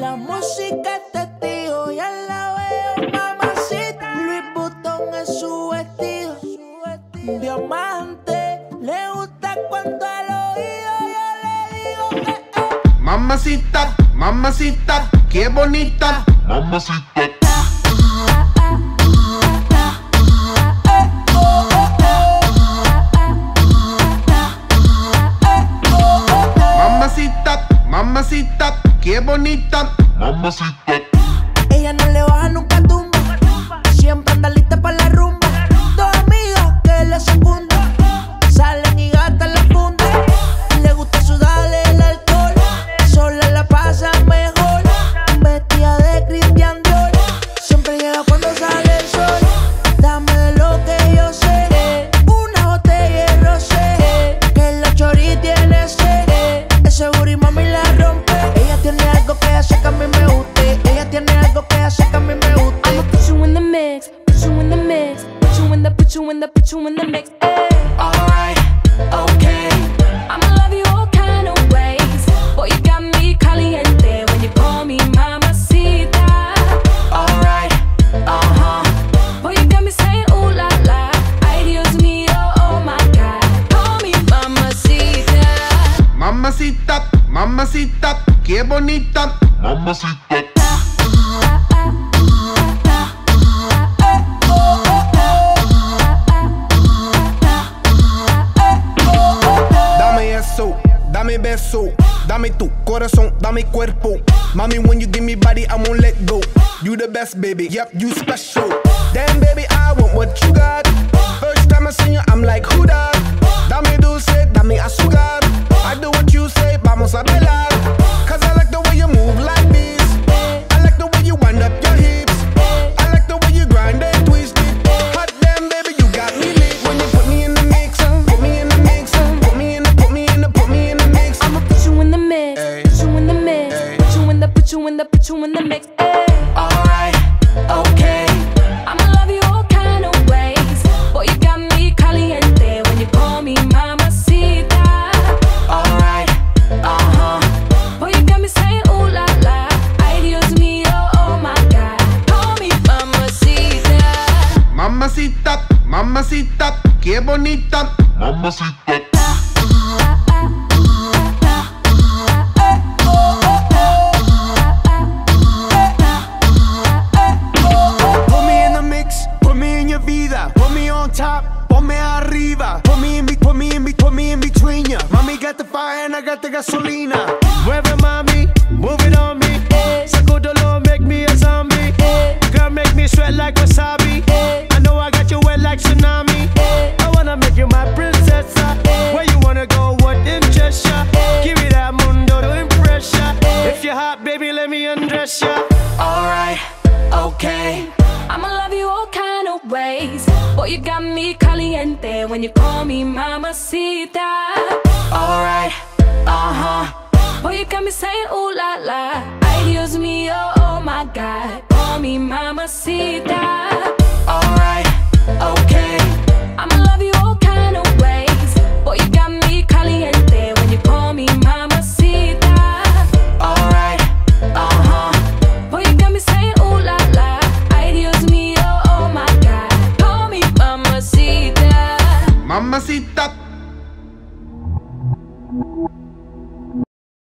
La música es testigo, ya la veo, mamacita. Louis Vuitton es su vestido, diamante. Le gusta cuando al oído yo le digo Mamacita, mamacita, qué bonita. Mamacita. Mamacita, mamacita, qué bonita. Mamacita. Ella no le baja nunca tumba, siempre anda lista para la rumba. Dos amigas que le secundan, salen y gastan la funda. Le gusta sudarle el alcohol, sola la pasa mejor. Vestida de Christian Dior, siempre llega cuando sale el sol. Dame de lo que yo sé, una botella de rosé, que la chori tiene sed. Ese booty mami la rompe. Ella tiene algo que hace que a mí me guste. Ella tiene algo que hace que a mí me guste. I'ma put you in the mix, put you in the mix, put you in the, put you in the, put you in the mix. Alright, okay. I'ma love you all kind of ways. Boy, you got me caliente when you call me mamacita. Alright, boy, you got me saying ooh la la. Ay, Dios mío, oh my God. Call me mamacita. Mamacita, mamacita, qué bonita. Mamacita. Dame eso, dame beso, dame tu corazón, dame cuerpo. Mami, when you give me body, I won't let go. You the best, baby, yep, you special. Damn, baby, I want what you got. First time I see you, I'm like, who that? Dame dulce, dame azúcar. I do what you say, vamos a bailar. Cause I like the way you move like this. I like the way you wind up your hips. I like the way you grind and twist it. Hot damn, baby, you got me lit. When you put me in the mix, put me in the mix, put me in the, put me in the, put me in the mix. I'ma put you in the mix, put you in the mix, put you in the, put you in the, put you in the mix. Alright, okay. I'ma love you all kind of ways. Boy, you got me caliente when you call me mamacita. Alright, boy, you got me saying ooh la la. Ay, Dios mío, oh my God. Call me mamacita. Mamacita, mamacita, qué bonita. Mamacita. Put me in the mix, put me in your vida. Put me on top, ponme arriba. Put me in, put me in, put me in between ya. Mami got the fire and I got the gasolina. Mueve mami, move it on me. Sacudolo, make me a zombie. Girl, make me sweat like wasabi. I know I got you wet like tsunami. I wanna make you my princess. Where you wanna go, what interests ya? Give me that mundo to impress ya. If you're hot, baby, let me undress ya. Alright, okay. I'ma love you all kind of ways. Boy, you got me caliente when you call me mamacita. Alright, boy, you got me saying ooh la la. Ay, Dios mío, oh my God. Call me mamacita. Alright, okay. I'ma love you all kind of ways. Boy, you got me caliente when you call me mamacita. Alright, boy, you got me saying ooh la la. Ay, Dios mío, oh my God. Call me mamacita. Mamacita.